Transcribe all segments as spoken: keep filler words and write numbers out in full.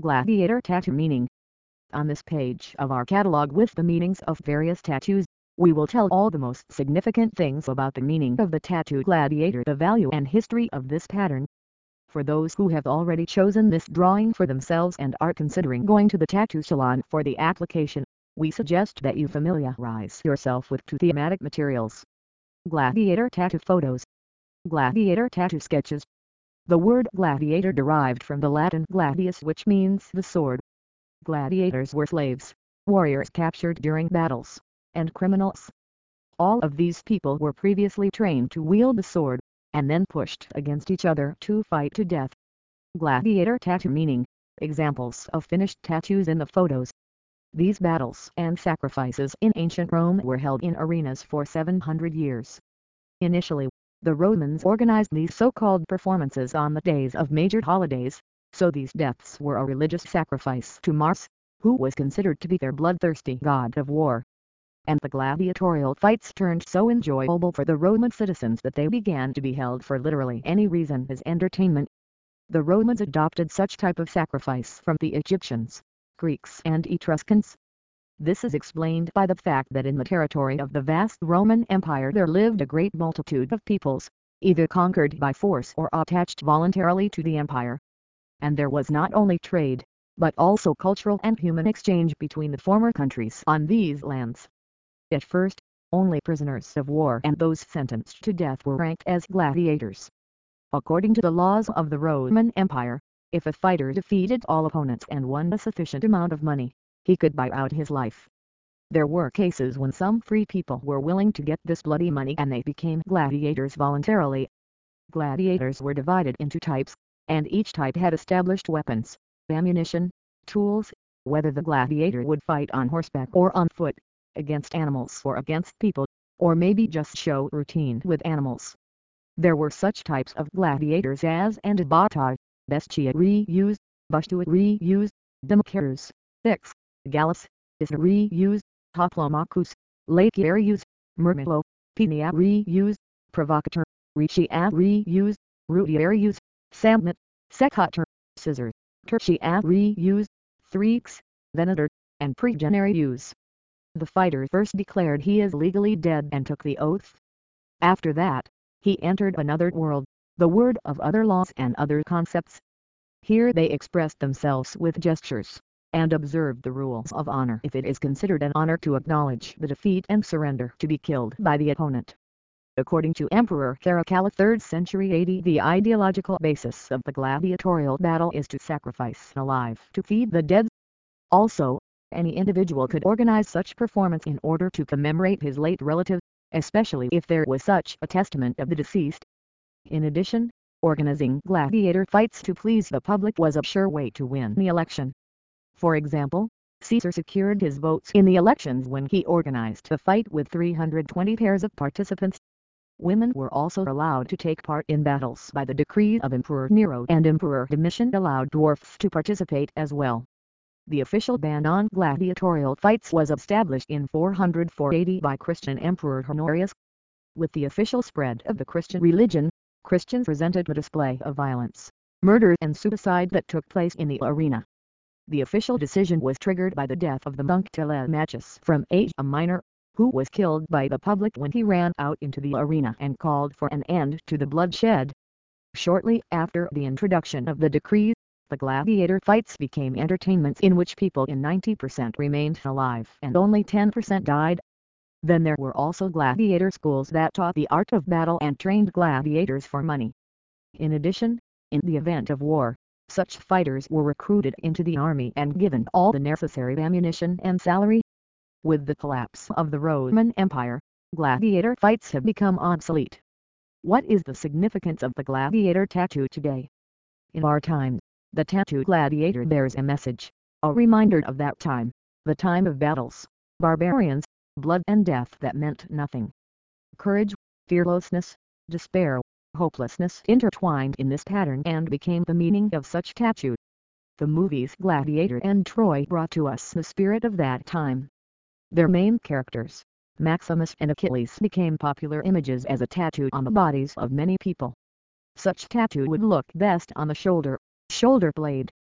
Gladiator tattoo meaning. On this page of our catalog with the meanings of various tattoos, we will tell all the most significant things about the meaning of the tattoo gladiator, the value and history of this pattern. For those who have already chosen this drawing for themselves and are considering going to the tattoo salon for the application, we suggest that you familiarize yourself with two thematic materials. Gladiator tattoo photos. Gladiator tattoo sketches. The word gladiator derived from the Latin gladius, which means the sword. Gladiators were slaves, warriors captured during battles, and criminals. All of these people were previously trained to wield the sword, and then pushed against each other to fight to death. Gladiator tattoo meaning. Examples of finished tattoos in the photos. These battles and sacrifices in ancient Rome were held in arenas for seven hundred years. Initially, the Romans organized these so-called performances on the days of major holidays, so these deaths were a religious sacrifice to Mars, who was considered to be their bloodthirsty god of war. And the gladiatorial fights turned so enjoyable for the Roman citizens that they began to be held for literally any reason as entertainment. The Romans adopted such type of sacrifice from the Egyptians, Greeks and Etruscans. This is explained by the fact that in the territory of the vast Roman Empire there lived a great multitude of peoples, either conquered by force or attached voluntarily to the empire. And there was not only trade, but also cultural and human exchange between the former countries on these lands. At first, only prisoners of war and those sentenced to death were ranked as gladiators. According to the laws of the Roman Empire, if a fighter defeated all opponents and won a sufficient amount of money, he could buy out his life. There were cases when some free people were willing to get this bloody money and they became gladiators voluntarily. Gladiators were divided into types, and each type had established weapons, ammunition, tools, whether the gladiator would fight on horseback or on foot, against animals or against people, or maybe just show routine with animals. There were such types of gladiators as Antibatai, Bestiarii, Bustuarii, Demochares, Thix, Gallus, Isarius, Hoplomachus, Lachiarius, Myrmilo, Peniarius, Provocateur, Ricciarius, Rudiarius, Samnit, Secator, Scissors, Tertiarius, Threeks, Venator, and Pregenarius. The fighter first declared he is legally dead and took the oath. After that, he entered another world, the world of other laws and other concepts. Here they expressed themselves with gestures, and observed the rules of honor if it is considered an honor to acknowledge the defeat and surrender to be killed by the opponent. According to Emperor Caracalla third century A D, the ideological basis of the gladiatorial battle is to sacrifice alive to feed the dead. Also, any individual could organize such performance in order to commemorate his late relative, especially if there was such a testament of the deceased. In addition, organizing gladiator fights to please the public was a sure way to win the election. For example, Caesar secured his votes in the elections when he organized the fight with three hundred twenty pairs of participants. Women were also allowed to take part in battles by the decree of Emperor Nero, and Emperor Domitian allowed dwarfs to participate as well. The official ban on gladiatorial fights was established in four hundred four A D by Christian Emperor Honorius. With the official spread of the Christian religion, Christians resented the display of violence, murder and suicide that took place in the arena. The official decision was triggered by the death of the monk Telemachus from Asia Minor, who was killed by the public when he ran out into the arena and called for an end to the bloodshed. Shortly after the introduction of the decree, the gladiator fights became entertainments in which people in ninety percent remained alive and only ten percent died. Then there were also gladiator schools that taught the art of battle and trained gladiators for money. In addition, in the event of war, such fighters were recruited into the army and given all the necessary ammunition and salary. With the collapse of the Roman Empire, gladiator fights have become obsolete. What is the significance of the gladiator tattoo today? In our time, the tattoo gladiator bears a message, a reminder of that time, the time of battles, barbarians, blood and death that meant nothing. Courage, fearlessness, despair, hopelessness intertwined in this pattern and became the meaning of such tattoo. The movies Gladiator and Troy brought to us the spirit of that time. Their main characters, Maximus and Achilles, became popular images as a tattoo on the bodies of many people. Such tattoo would look best on the shoulder, shoulder blade,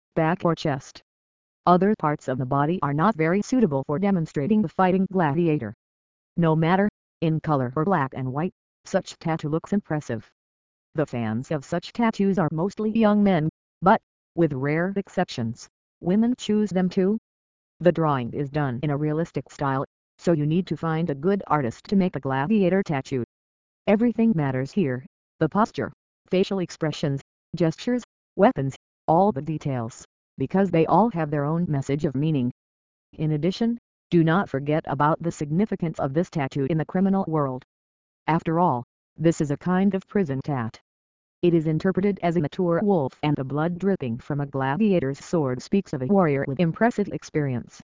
back or chest. Other parts of the body are not very suitable for demonstrating the fighting gladiator. No matter, in color or black and white, such tattoo looks impressive. The fans of such tattoos are mostly young men, but, with rare exceptions, women choose them too. The drawing is done in a realistic style, so you need to find a good artist to make a gladiator tattoo. Everything matters here, the posture, facial expressions, gestures, weapons, all the details, because they all have their own message of meaning. In addition, do not forget about the significance of this tattoo in the criminal world. After all, this is a kind of prison tat. It is interpreted as a mature wolf, and the blood dripping from a gladiator's sword speaks of a warrior with impressive experience.